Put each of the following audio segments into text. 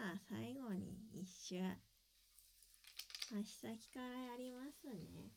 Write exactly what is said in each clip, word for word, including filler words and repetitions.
は最後に一周足先からやりますね。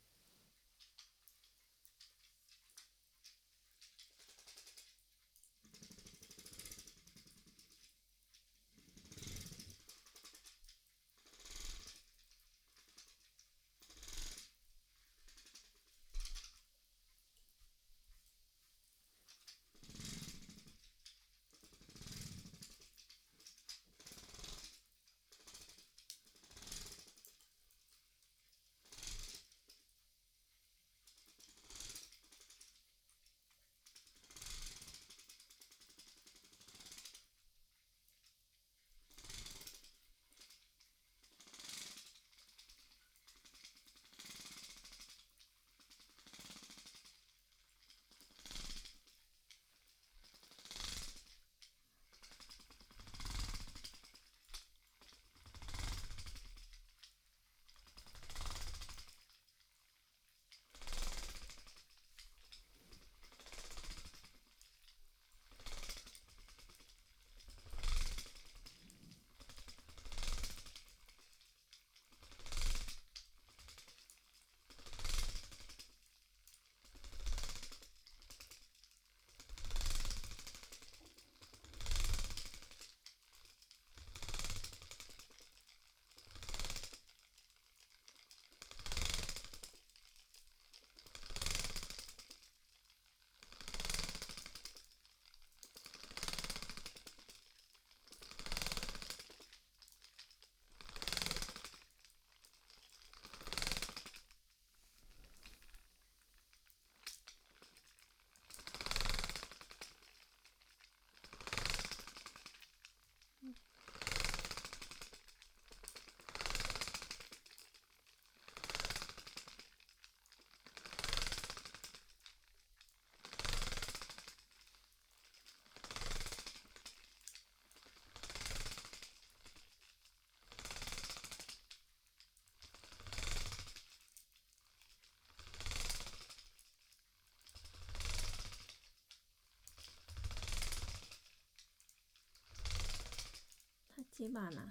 立花さん、なっ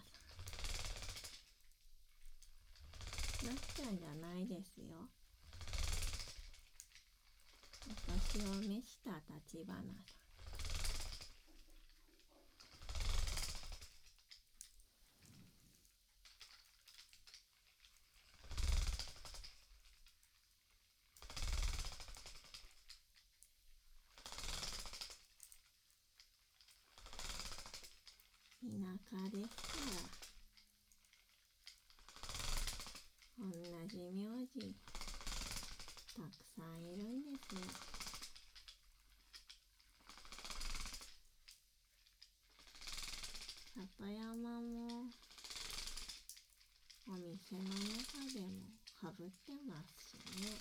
ちゃんじゃないですよ。私を召した立花さん。田舎ですから同じ名字たくさんいるんですよ。里山もお店の中でもかぶってますしね。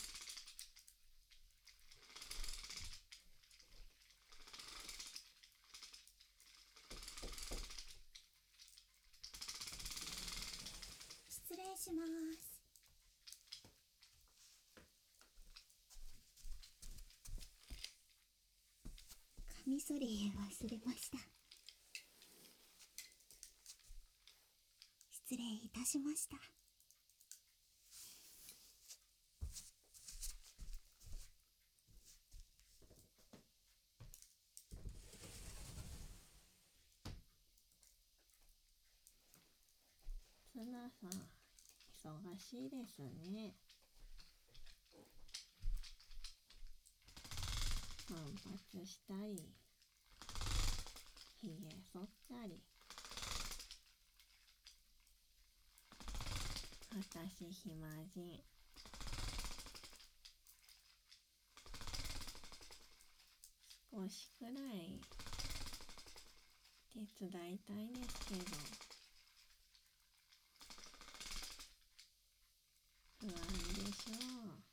失礼します。カミソリ忘れました。失礼いたしました。 ツナさん、忙しいですね。散髪したり、ひげ剃ったり。私暇人。少しくらい手伝いたいんですけど、不安でしょう。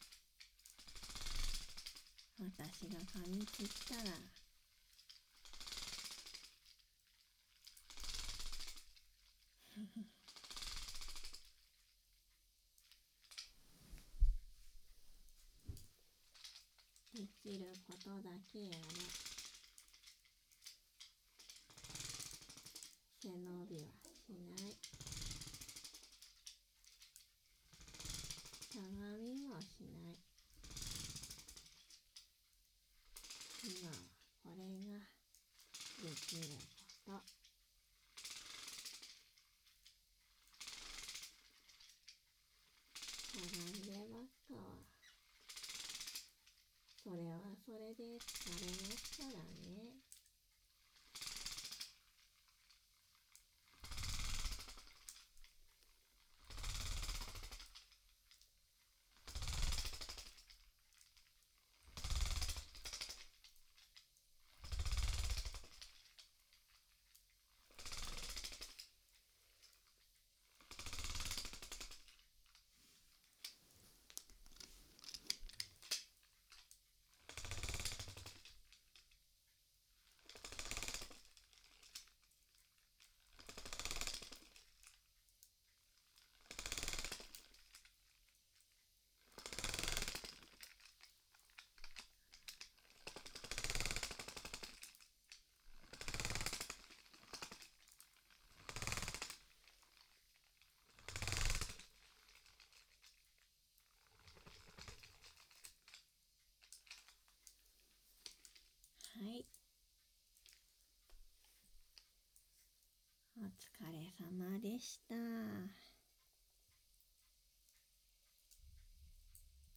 私が髪切ったらできることだけやれ。背伸びはし疲れ様でした。